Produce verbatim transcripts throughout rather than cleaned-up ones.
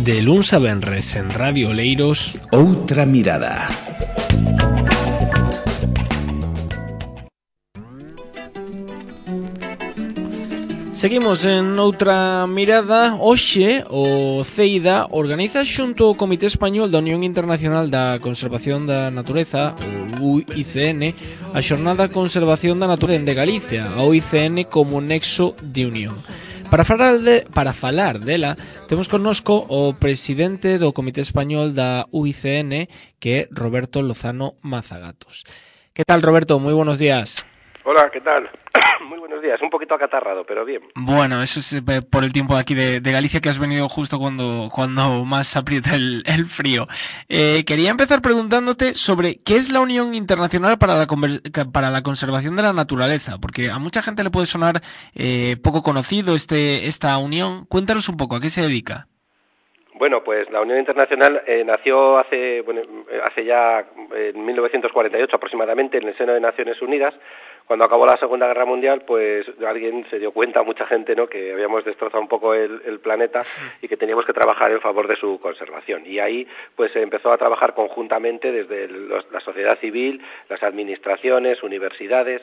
De luns a venres en Radio Oleiros, Outra Mirada. Seguimos en Outra Mirada. Hoxe o CEIDA organiza xunto ao Comité Español da Unión Internacional da Conservación da Natureza, o U I C N, a Xornada Conservación da Natureza de Galicia, a U I C N como nexo de unión. Para falar, de, para falar dela, temos connosco o presidente do Comité Español da U I C N, que é Roberto Lozano Mazagatos. Que tal, Roberto? Moi buenos días. Hola, ¿qué tal? Muy buenos días, un poquito acatarrado, pero bien. Bueno, eso es eh, por el tiempo de aquí de, de Galicia, que has venido justo cuando, cuando más aprieta el, el frío. Eh, quería empezar preguntándote sobre qué es la Unión Internacional para la, para la Conservación de la Naturaleza, porque a mucha gente le puede sonar eh, poco conocido este esta unión. Cuéntanos un poco, ¿a qué se dedica? Bueno, pues la Unión Internacional eh, nació hace, bueno, hace ya en mil novecientos cuarenta y ocho aproximadamente en el seno de Naciones Unidas. Cuando acabó la Segunda Guerra Mundial, pues alguien se dio cuenta, mucha gente, ¿no?, que habíamos destrozado un poco el, el planeta y que teníamos que trabajar en favor de su conservación. Y ahí pues se empezó a trabajar conjuntamente desde los, la sociedad civil, las administraciones, universidades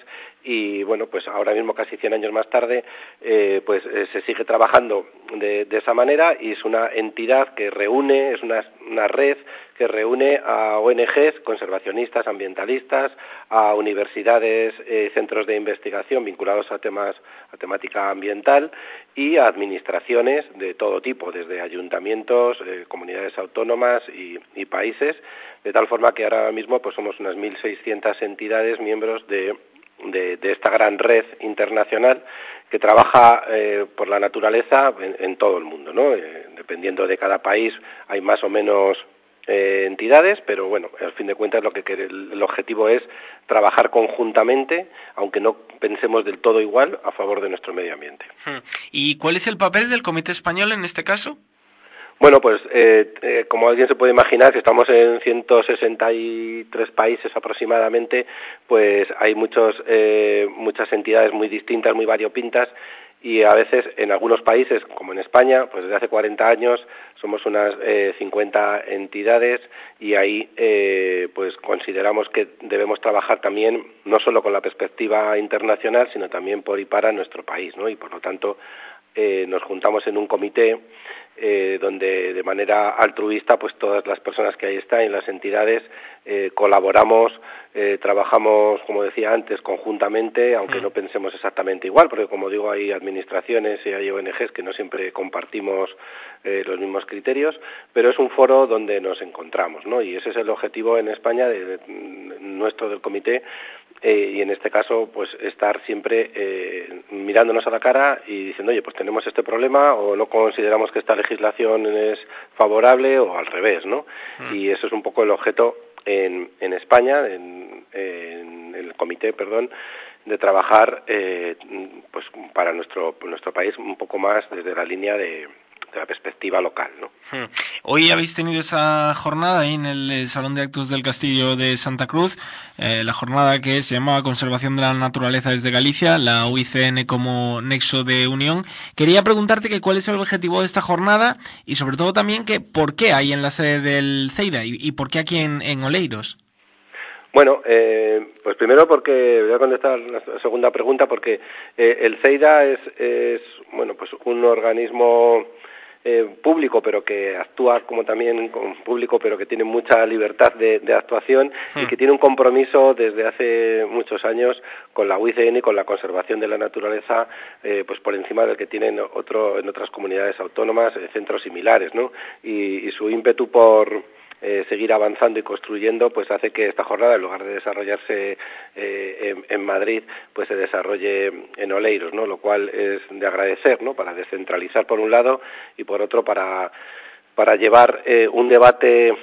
y bueno, pues ahora mismo casi cien años más tarde, eh, pues eh, se sigue trabajando de, de esa manera y es una entidad que reúne, es una, una red que reúne a O N Ges, conservacionistas, ambientalistas, a universidades, eh, centros de investigación vinculados a temas, a temática ambiental y a administraciones de todo tipo, desde ayuntamientos, eh, comunidades autónomas y, y países, de tal forma que ahora mismo pues somos unas mil seiscientas entidades miembros de, de, de esta gran red internacional que trabaja eh, por la naturaleza en, en todo el mundo, ¿no? Eh, dependiendo de cada país hay más o menos Eh, entidades, pero bueno, al fin de cuentas lo que el, el objetivo es trabajar conjuntamente, aunque no pensemos del todo igual, a favor de nuestro medio ambiente. ¿Y cuál es el papel del Comité Español en este caso? Bueno, pues eh, eh, como alguien se puede imaginar, si estamos en ciento sesenta y tres países aproximadamente, pues hay muchos eh, muchas entidades muy distintas, muy variopintas, y a veces en algunos países, como en España, pues desde hace cuarenta años somos unas eh, cincuenta entidades y ahí eh, pues consideramos que debemos trabajar también no solo con la perspectiva internacional, sino también por y para nuestro país, ¿no? Y por lo tanto eh, nos juntamos en un comité eh, donde de manera altruista pues todas las personas que ahí están y las entidades eh, colaboramos, eh, trabajamos, como decía antes, conjuntamente, aunque no pensemos exactamente igual, porque como digo, hay administraciones y hay O N Ges que no siempre compartimos eh, los mismos criterios, pero es un foro donde nos encontramos, ¿no? Y ese es el objetivo en España de, de nuestro del comité, eh, y en este caso pues estar siempre eh, mirándonos a la cara y diciendo, oye, pues tenemos este problema o no consideramos que esta legislación es favorable o al revés, ¿no? Mm. Y eso es un poco el objeto en, en España, en, en el comité, perdón, de trabajar eh, pues para nuestro nuestro país un poco más desde la línea de de la perspectiva local, ¿no? Hoy habéis tenido esa jornada ahí en el Salón de Actos del Castillo de Santa Cruz, eh, la jornada que se llamaba Conservación de la Naturaleza desde Galicia, la U I C N como nexo de unión. Quería preguntarte que cuál es el objetivo de esta jornada y sobre todo también que por qué hay en la sede del CEIDA y, y por qué aquí en, en Oleiros. Bueno, eh, pues primero porque voy a contestar la segunda pregunta porque eh, el CEIDA es, es bueno pues un organismo Eh, público, pero que actúa como también con público, pero que tiene mucha libertad de, de actuación hmm. y que tiene un compromiso desde hace muchos años con la U I C N y con la conservación de la naturaleza, eh, pues por encima del que tienen otro en otras comunidades autónomas, eh, centros similares, ¿no? Y, y su ímpetu por Eh, seguir avanzando y construyendo, pues hace que esta jornada, en lugar de desarrollarse eh, en, en Madrid, pues se desarrolle en Oleiros, ¿no? Lo cual es de agradecer, ¿no? Para descentralizar por un lado y por otro para para llevar eh, un debate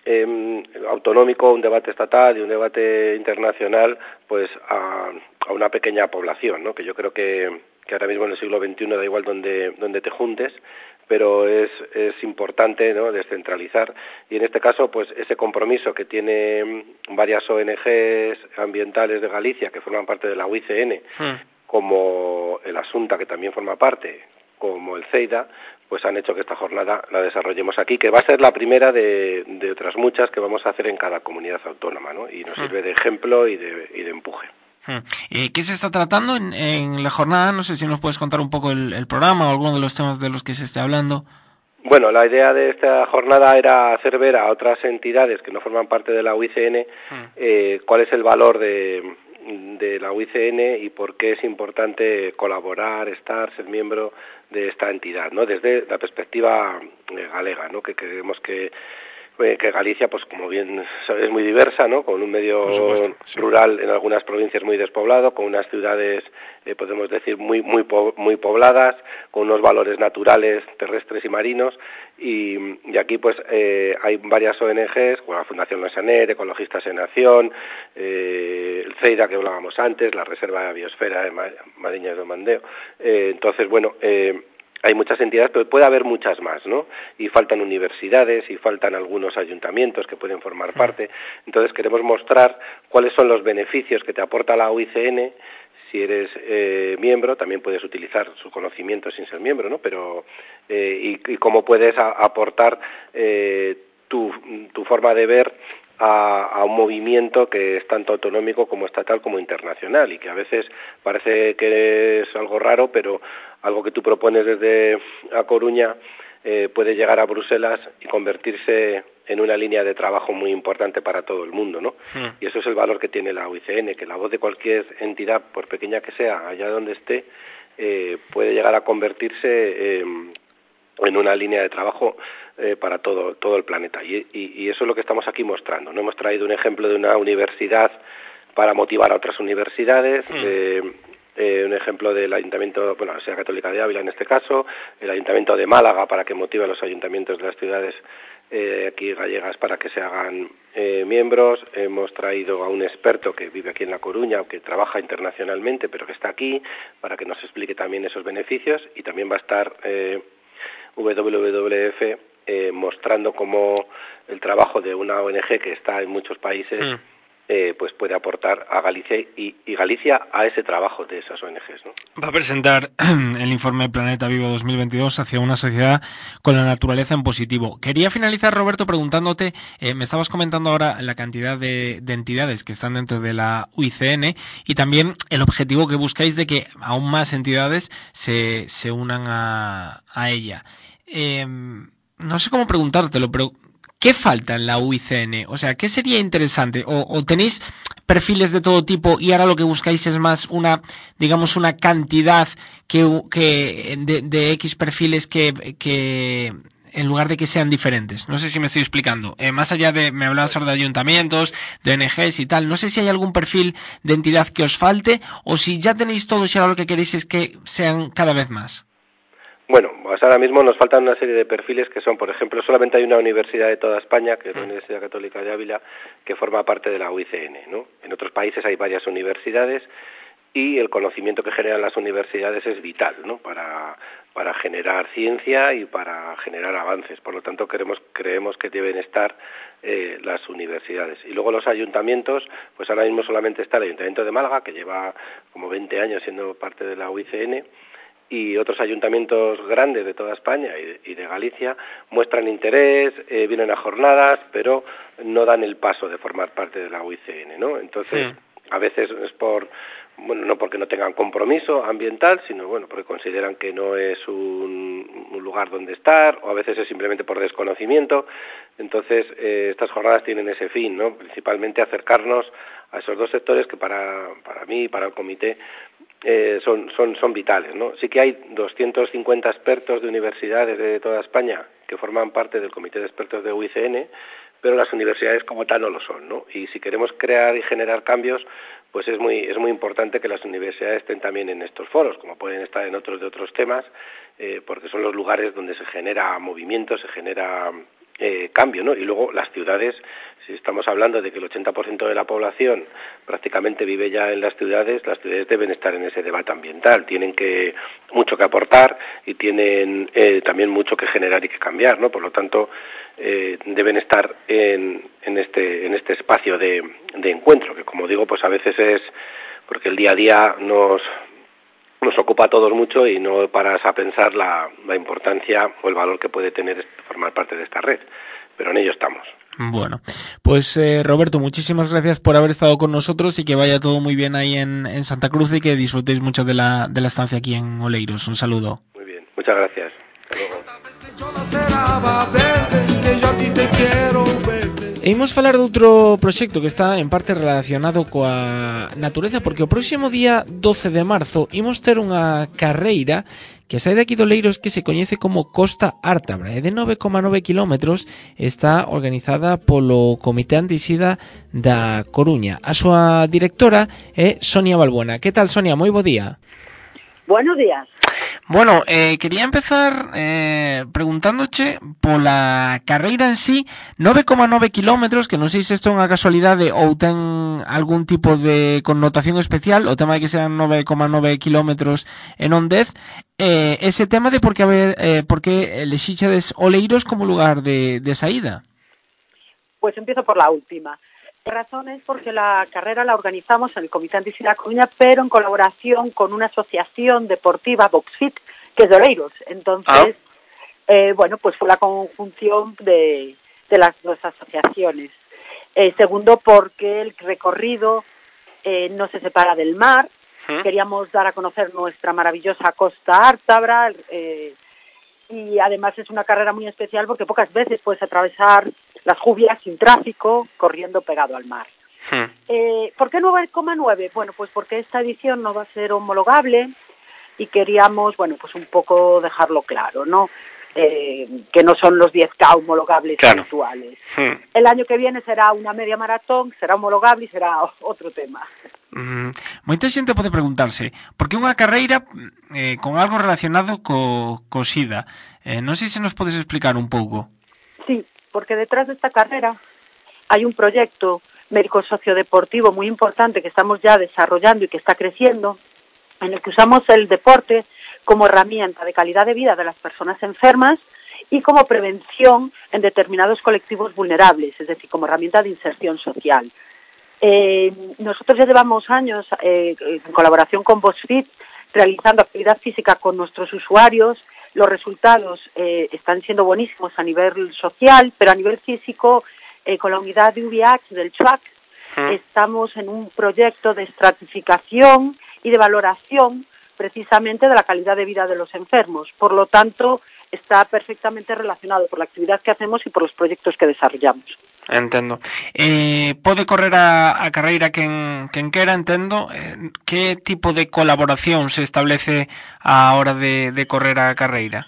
eh, autonómico, un debate estatal y un debate internacional, pues a, a una pequeña población, ¿no? Que yo creo que, que ahora mismo en el siglo veintiuno da igual donde donde te juntes, pero es es importante, ¿no?, descentralizar y en este caso pues ese compromiso que tiene varias O N Ges ambientales de Galicia que forman parte de la U I C N, hmm. como el Asunta que también forma parte, como el CEIDA, pues han hecho que esta jornada la desarrollemos aquí, que va a ser la primera de, de otras muchas que vamos a hacer en cada comunidad autónoma, ¿no? Y nos Mm. sirve de ejemplo y de, y de empuje. Eh, ¿Qué se está tratando en, en la jornada? No sé si nos puedes contar un poco el, el programa o alguno de los temas de los que se esté hablando. Bueno, la idea de esta jornada era hacer ver a otras entidades que no forman parte de la U I C N mm. eh, cuál es el valor de, de la U I C N y por qué es importante colaborar, estar, ser miembro de esta entidad, ¿no? Desde la perspectiva eh, galega, ¿no? Que creemos que que Galicia, pues como bien es muy diversa, ¿no? Con un medio supuesto, sí. rural en algunas provincias muy despoblado, con unas ciudades, eh, podemos decir, muy muy po muy pobladas, con unos valores naturales, terrestres y marinos, y, y aquí pues eh, hay varias O N Ges, como la Fundación Lasaner, Ecologistas en Acción, eh, el CEIDA que hablábamos antes, la Reserva de Biosfera de Mariñas do Mandeo, eh, entonces bueno, eh, hay muchas entidades, pero puede haber muchas más, ¿no? Y faltan universidades y faltan algunos ayuntamientos que pueden formar parte. Entonces queremos mostrar cuáles son los beneficios que te aporta la U I C N. Si eres eh, miembro, también puedes utilizar su conocimiento sin ser miembro, ¿no? Pero eh, y, y cómo puedes a, aportar eh, tu, tu forma de ver a, a un movimiento que es tanto autonómico como estatal como internacional y que a veces parece que es algo raro, pero algo que tú propones desde A Coruña eh, puede llegar a Bruselas y convertirse en una línea de trabajo muy importante para todo el mundo, ¿no? Mm. Y eso es el valor que tiene la U I C N, que la voz de cualquier entidad, por pequeña que sea, allá donde esté, eh, puede llegar a convertirse eh, en una línea de trabajo eh, para todo todo el planeta. Y, y, y eso es lo que estamos aquí mostrando, ¿no? Hemos traído un ejemplo de una universidad para motivar a otras universidades, mm. eh, Eh, un ejemplo del Ayuntamiento, bueno, la Universidad Católica de Ávila en este caso, el Ayuntamiento de Málaga para que motive a los ayuntamientos de las ciudades eh, aquí gallegas para que se hagan eh, miembros. Hemos traído a un experto que vive aquí en La Coruña, que trabaja internacionalmente, pero que está aquí, para que nos explique también esos beneficios, y también va a estar eh, W W F eh, mostrando cómo el trabajo de una O N G que está en muchos países mm. Eh, pues puede aportar a Galicia y, y Galicia a ese trabajo de esas O N Ges, ¿no? Va a presentar el informe Planeta Vivo dos mil veintidós hacia una sociedad con la naturaleza en positivo. Quería finalizar, Roberto, preguntándote, eh, me estabas comentando ahora la cantidad de, de entidades que están dentro de la U I C N y también el objetivo que buscáis de que aún más entidades se, se unan a, a ella. Eh, no sé cómo preguntártelo, pero ¿qué falta en la U I C N? O sea, ¿qué sería interesante? ¿O, o tenéis perfiles de todo tipo y ahora lo que buscáis es más una, digamos, una cantidad que, que de, de X perfiles que, que en lugar de que sean diferentes? No sé si me estoy explicando. Eh, más allá de, me hablabas ahora de ayuntamientos, de O N Ges y tal, no sé si hay algún perfil de entidad que os falte o si ya tenéis todos y ahora lo que queréis es que sean cada vez más. Bueno, pues ahora mismo nos faltan una serie de perfiles que son, por ejemplo, solamente hay una universidad de toda España, que es la Universidad Católica de Ávila, que forma parte de la U I C N, ¿no? En otros países hay varias universidades y el conocimiento que generan las universidades es vital, ¿no? Para, para generar ciencia y para generar avances. Por lo tanto, queremos, creemos que deben estar eh, las universidades. Y luego los ayuntamientos, pues ahora mismo solamente está el Ayuntamiento de Málaga, que lleva como veinte años siendo parte de la U I C N, y otros ayuntamientos grandes de toda España y de, y de Galicia muestran interés, eh, vienen a jornadas, pero no dan el paso de formar parte de la U I C N, ¿no? Entonces, sí. A veces es por, bueno, no porque no tengan compromiso ambiental, sino bueno, porque consideran que no es un, un lugar donde estar, o a veces es simplemente por desconocimiento. Entonces, eh, estas jornadas tienen ese fin, ¿no? Principalmente acercarnos a esos dos sectores que para, para mí y para el comité Eh, son, son, son vitales, ¿no? Sí que hay doscientos cincuenta expertos de universidades de toda España que forman parte del comité de expertos de U I C N, pero las universidades como tal no lo son, ¿no? Y si queremos crear y generar cambios, pues es muy es muy importante que las universidades estén también en estos foros, como pueden estar en otros de otros temas, eh, porque son los lugares donde se genera movimiento, se genera eh, cambio, ¿no? Y luego las ciudades, si estamos hablando de que el ochenta por ciento de la población prácticamente vive ya en las ciudades, las ciudades deben estar en ese debate ambiental, tienen que mucho que aportar y tienen eh, también mucho que generar y que cambiar, ¿no? Por lo tanto, eh, deben estar en, en este en este espacio de, de encuentro, que como digo, pues a veces es porque el día a día nos nos ocupa a todos mucho y no paras a pensar la, la importancia o el valor que puede tener formar parte de esta red, pero en ello estamos. Bueno, pues eh, Roberto, muchísimas gracias por haber estado con nosotros y que vaya todo muy bien ahí en, en Santa Cruz y que disfrutéis mucho de la, de la estancia aquí en Oleiros. Un saludo. Muy bien, muchas gracias. Hasta luego. E imos falar de outro proxecto que está en parte relacionado coa natureza, porque o próximo día doce de marzo imos ter unha carreira que sae de aquí do Oleiros que se coñece como Costa Ártabra, e de nove coma nove kilómetros, está organizada polo Comité Antisida da Coruña. A súa directora é Sonia Balbuena. Que tal, Sonia? Moi bo día. Buenos días. Bueno, eh, quería empezar eh, preguntándoche pola carreira en sí, nove coma nove kilómetros, que non sei se isto é unha casualidade ou ten algún tipo de connotación especial, o tema de que sean nove coma nove kilómetros e non dez, eh, ese tema de por que, eh, por que elexíxedes Oleiros como lugar de, de saída. Pues empiezo por la última. La razón es porque la carrera la organizamos en el Comité Antisida Coruña, pero en colaboración con una asociación deportiva, Boxfit, que es de Oleiros. Entonces, ah. eh, bueno, pues fue la conjunción de, de las dos asociaciones. Eh, segundo, porque el recorrido eh, no se separa del mar. ¿Mm? Queríamos dar a conocer nuestra maravillosa Costa Ártabra, eh, y además es una carrera muy especial porque pocas veces puedes atravesar las lluvias sin tráfico, corriendo pegado al mar. Hmm. Eh, ¿Por qué nueve coma nueve? Bueno, pues porque esta edición no va a ser homologable y queríamos, bueno, pues un poco dejarlo claro, ¿no? Eh, que no son los diez K homologables claro. Actuales. Hmm. El año que viene será una media maratón, será homologable y será otro tema. Mm, moita xente pode preguntarse por que unha carreira eh, con algo relacionado co, co SIDA. Eh, non sei se nos podes explicar un pouco. Sí, porque detrás de esta carrera hay un proyecto médico-sociodeportivo muy importante que estamos ya desarrollando y que está creciendo, en el que usamos el deporte como herramienta de calidad de vida de las personas enfermas y como prevención en determinados colectivos vulnerables, es decir, como herramienta de inserción social. Eh, nosotros ya llevamos años, eh, en colaboración con BoxFit, realizando actividad física con nuestros usuarios. Los resultados eh, están siendo buenísimos a nivel social, pero a nivel físico, eh, con la unidad de U V H del CHUAC, ¿Mm? Estamos en un proyecto de estratificación y de valoración precisamente de la calidad de vida de los enfermos. Por lo tanto, está perfectamente relacionado por la actividad que hacemos y por los proyectos que desarrollamos. Entendo. Eh, pode correr a, a carreira quen, quen quera, entendo. Eh, que tipo de colaboración se establece a hora de, de correr a carreira?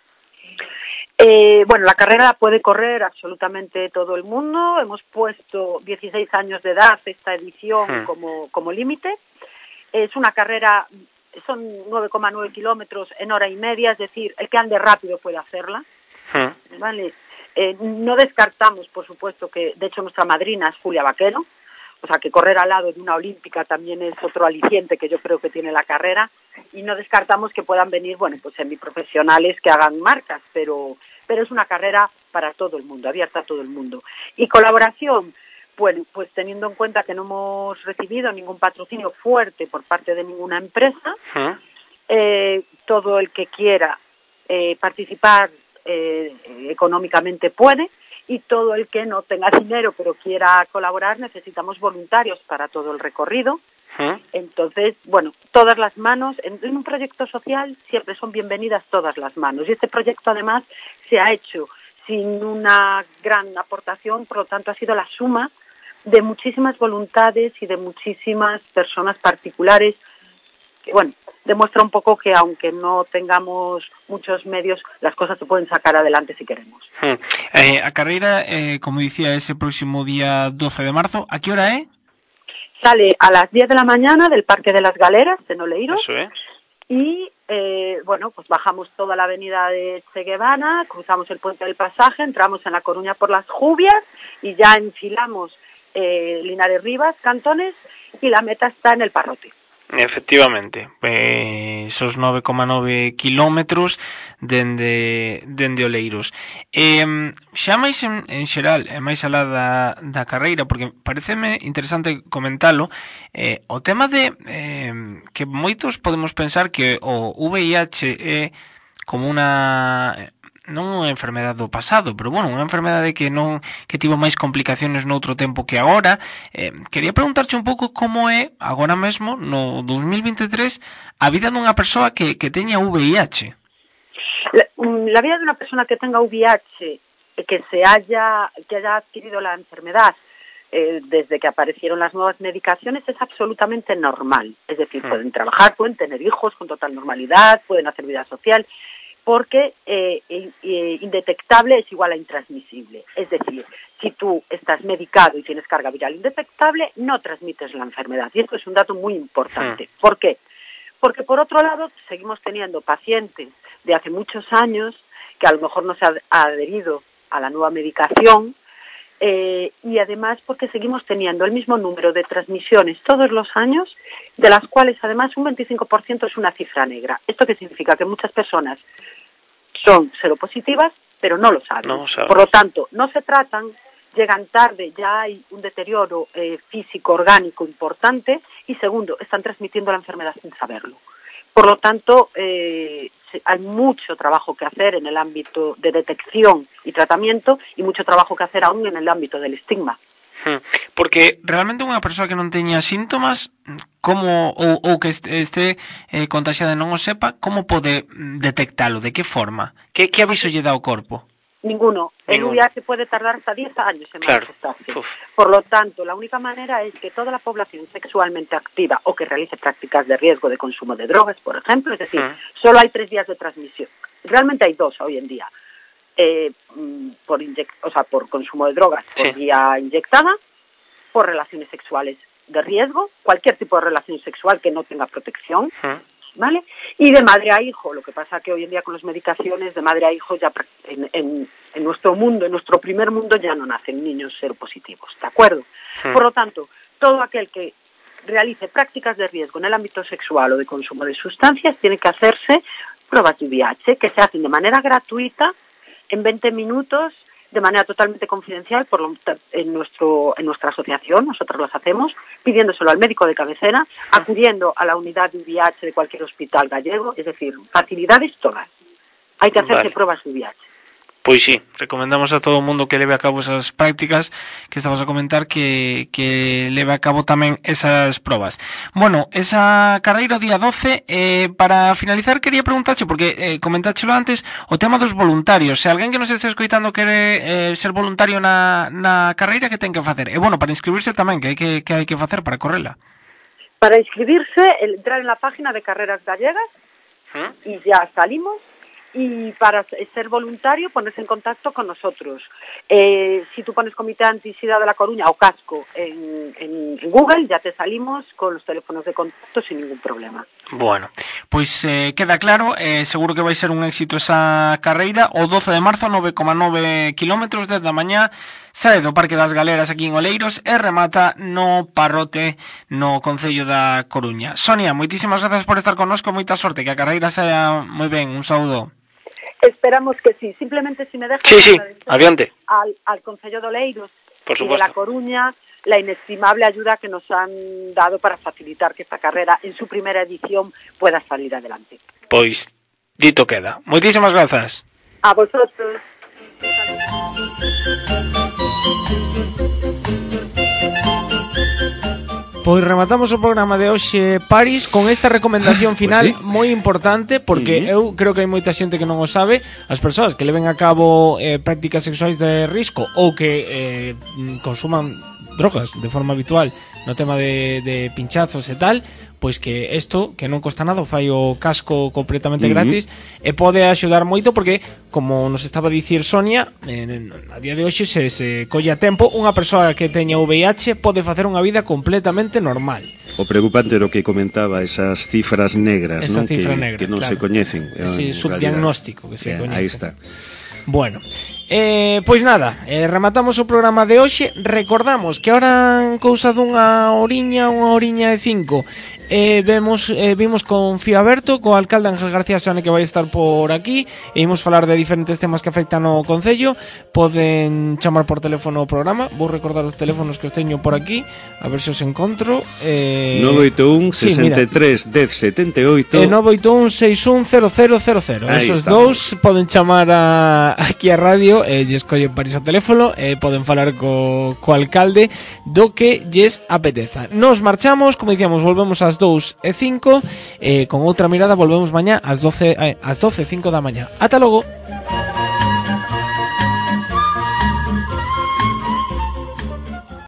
Eh, bueno, la carrera la puede correr absolutamente todo el mundo. Hemos puesto dieciséis años de edad esta edición hmm. como, como límite. Es una carrera, son nueve coma nueve kilómetros en hora y media, es decir, el que ande rápido puede hacerla. Hmm. ¿Vale? Eh, no descartamos, por supuesto, que de hecho nuestra madrina es Julia Vaquero, o sea que correr al lado de una olímpica también es otro aliciente que yo creo que tiene la carrera, y no descartamos que puedan venir, bueno, pues semiprofesionales que hagan marcas, pero, pero es una carrera para todo el mundo, abierta a todo el mundo. Y colaboración, bueno, pues teniendo en cuenta que no hemos recibido ningún patrocinio fuerte por parte de ninguna empresa, ¿Mm? eh, todo el que quiera eh, participar Eh, económicamente puede, y todo el que no tenga dinero pero quiera colaborar, necesitamos voluntarios para todo el recorrido. ¿Mm? Entonces, bueno, todas las manos en, en un proyecto social siempre son bienvenidas todas las manos, y este proyecto además se ha hecho sin una gran aportación, por lo tanto ha sido la suma de muchísimas voluntades y de muchísimas personas particulares que, bueno, demuestra un poco que aunque no tengamos muchos medios, las cosas se pueden sacar adelante si queremos. Hmm. Eh, a carreira, eh, como dicía, ese próximo día doce de marzo, ¿a qué hora es? Sale a las diez de la mañana del Parque de las Galeras, en Oleiros. Eso es. Y, eh, bueno, pues bajamos toda la avenida de Che Guevara, cruzamos el Puente del Pasaje, entramos en La Coruña por las Lluvias y ya enfilamos eh, Linares Rivas, Cantones, y la meta está en el Parrote. Efectivamente, eh, esos nove coma nove kilómetros dende, dende Oleiros. Eh, xa máis en, en xeral, e máis alá da, da carreira, porque pareceme interesante comentalo, eh, o tema de eh, que moitos podemos pensar que o V I H é como unha... non unha enfermedade do pasado, pero bueno, unha enfermedade que non que tivo máis complicaciones noutro tempo que agora. Eh, quería preguntarche un pouco como é agora mesmo no dos mil veintitrés a vida dunha persoa que, que teña V I H. La, la vida de una persona que tenga V I H que se haya que haya adquirido la enfermedad eh, desde que aparecieron las nuevas medicaciones es absolutamente normal, es decir, mm. pueden trabajar, pueden tener hijos con total normalidad, pueden hacer vida social, porque eh, eh, indetectable es igual a intransmisible. Es decir, si tú estás medicado y tienes carga viral indetectable, no transmites la enfermedad. Y esto es un dato muy importante. Sí. ¿Por qué? Porque, por otro lado, seguimos teniendo pacientes de hace muchos años que a lo mejor no se han adherido a la nueva medicación eh, y además porque seguimos teniendo el mismo número de transmisiones todos los años, de las cuales además un veinticinco por ciento es una cifra negra. ¿Esto qué significa? Que muchas personas son seropositivas, pero no lo saben. No sabes. Por lo tanto, no se tratan, llegan tarde, ya hay un deterioro eh, físico, orgánico importante, y segundo, están transmitiendo la enfermedad sin saberlo. Por lo tanto, eh, hay mucho trabajo que hacer en el ámbito de detección y tratamiento y mucho trabajo que hacer aún en el ámbito del estigma. Porque realmente unha persoa que non teña síntomas como ou, ou que este, este eh, contagiada non o sepa, como pode detectalo? De que forma? Que, que aviso lle dá o corpo? Ninguno. El V I H puede tardar hasta diez años en manifestarse. Claro. Por lo tanto, la única manera es que toda la población sexualmente activa o que realice prácticas de riesgo de consumo de drogas, por ejemplo, es decir, uh-huh. solo hay tres días de transmisión. Realmente hay dos hoy en día. Eh, por inyect- o sea, por consumo de drogas por sí. vía inyectada, por relaciones sexuales de riesgo, cualquier tipo de relación sexual que no tenga protección, uh-huh. ¿vale? Y de madre a hijo. Lo que pasa que hoy en día con las medicaciones de madre a hijo ya en, en, en nuestro mundo, en nuestro primer mundo ya no nacen niños seropositivos, ¿de acuerdo? Uh-huh. Por lo tanto, todo aquel que realice prácticas de riesgo en el ámbito sexual o de consumo de sustancias tiene que hacerse pruebas de V I H que se hacen de manera gratuita en veinte minutos, de manera totalmente confidencial, por lo, en, nuestro, en nuestra asociación, nosotros las hacemos, pidiéndoselo al médico de cabecera, acudiendo a la unidad de V I H de cualquier hospital gallego, es decir, facilidades todas. Hay que hacerse vale. pruebas de V I H. Pois sí, recomendamos a todo o mundo que leve a cabo esas prácticas que estabas a comentar que, que leve a cabo tamén esas probas. Bueno, esa carreira o día doce, eh, para finalizar quería preguntarche, porque eh, comentáchelo antes, o tema dos voluntarios. Se alguén que nos este escoitando quere eh, ser voluntario na, na carreira, que ten que facer? E bueno, para inscribirse tamén, que hai que, que hai que facer para correla? Para inscribirse, el, entrar en la página de Carreras Gallegas ¿Mm? y ya salimos. Y para ser voluntario, ponerse en contacto con nosotros. Eh, si tú pones Comité Antisida de La Coruña o Casco en, en, en Google, ya te salimos con los teléfonos de contacto sin ningún problema. Bueno, pois eh, queda claro, eh, seguro que vai ser un éxito esa carreira. O doce de marzo, nove coma nove kilómetros desde a mañá, sae do Parque das Galeras aquí en Oleiros e remata no Parrote, no Concello da Coruña. Sonia, moitísimas grazas por estar connosco, moita sorte, que a carreira saia moi ben. Un saúdo. Esperamos que sí. Simplemente, si me dejas... Sí, sí, adiante. Al, al Concello de Oleiros por y de La Coruña, la inestimable ayuda que nos han dado para facilitar que esta carrera, en su primera edición, pueda salir adelante. Pois, dito queda. Moitísimas grazas. A vosotros. Pois rematamos o programa de hoxe, Paris, con esta recomendación final pues sí. moi importante, porque uh-huh. eu creo que hai moita xente que non o sabe. As persoas que leven a cabo eh, prácticas sexuais de risco ou que eh, consuman drogas de forma habitual no tema de, de pinchazos e tal, pois que isto, que non costa nada, fai o casco completamente uh-huh. gratis e pode axudar moito, porque como nos estaba a dicir Sonia, en, a día de hoxe se, se colle a tempo, unha persoa que teña V I H pode facer unha vida completamente normal. O preocupante era o que comentaba, esas cifras negras, Esa non? Cifra que, negra, que non claro. se coñecen. Ese subdiagnóstico que se eh, coñece. Aí está. Bueno, Eh, pois nada, eh, rematamos o programa de hoxe. Recordamos que ahora en cousa dunha horiña, unha horiña e cinco, eh, vemos, eh, vimos con Fío Aberto, co alcalde Ángel García Seoane, que vai estar por aquí, e imos falar de diferentes temas que afectan ao Concello. Poden chamar por teléfono ao programa. Vou recordar os teléfonos que os teño por aquí, a ver se os encontro. eh... nove oito un, sí, sesenta e tres, dez, setenta e oito E nove oito un, seis un, cero cero cero cero. Esos dous poden chamar a, aquí a radio e lles collen para iso teléfono e poden falar co, co alcalde do que lles apeteza. Nos marchamos, como dicíamos, volvemos ás dous e cinco, e con outra mirada volvemos mañá ás doce, ás doce e cinco da mañá. Ata logo.